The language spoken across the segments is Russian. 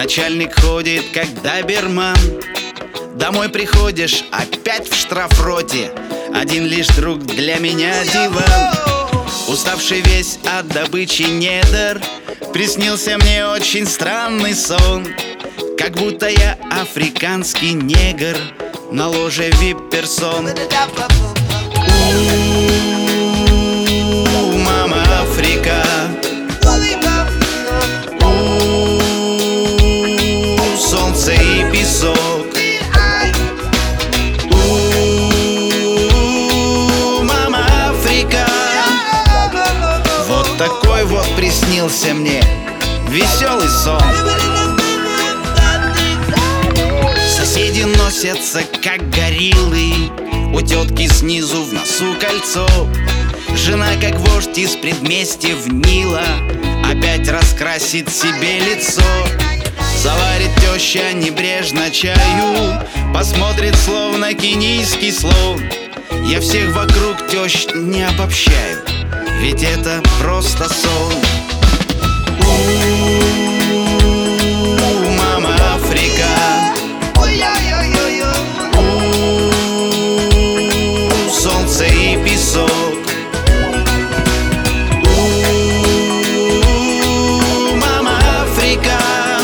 Начальник ходит, как доберман. Домой приходишь, опять в штрафроте. Один лишь друг для меня диван. Уставший весь от добычи недр, приснился мне очень странный сон. Как будто я африканский негр на ложе вип-персон. Мама Африка, солнце и песок. Мама Африка, вот такой вот приснился мне веселый сон. Соседи носятся, как гориллы, у тетки снизу в носу кольцо. Жена, как вождь из предместьев Нила, опять раскрасит себе лицо. Заварит теща небрежно чаю, посмотрит словно кенийский слон. Я всех вокруг тещ не обобщаю, ведь это просто сон. Мама Африка, солнце и песок. Мама Африка,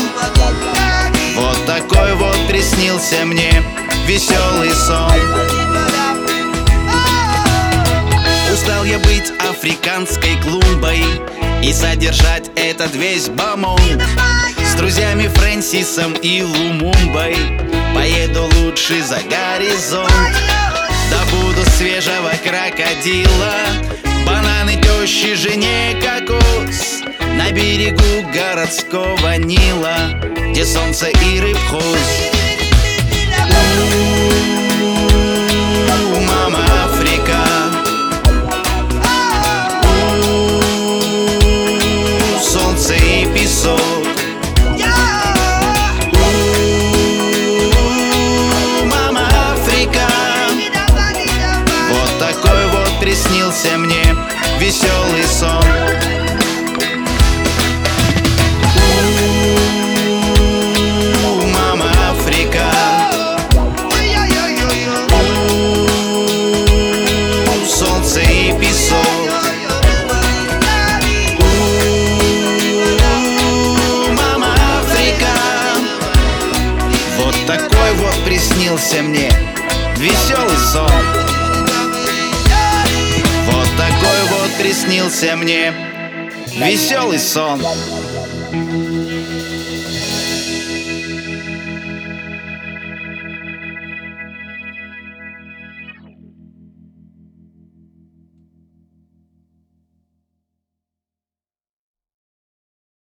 вот такой вот приснился мне веселый сон. Устал я быть африканской клумбой и содержать этот весь бомонд. С друзьями Фрэнсисом и Лумумбой поеду лучше за горизонт. Добуду свежего крокодила, бананы тещи жене кокос, на берегу городского Нила, где солнце и рыбхоз. Мама Африка, солнце и песок. Мама Африка, вот такой вот приснился мне веселый сон. Мама Африка, солнце и песок. Мама Африка, вот такой вот приснился мне веселый сон. Вот такой вот приснился мне веселый сон.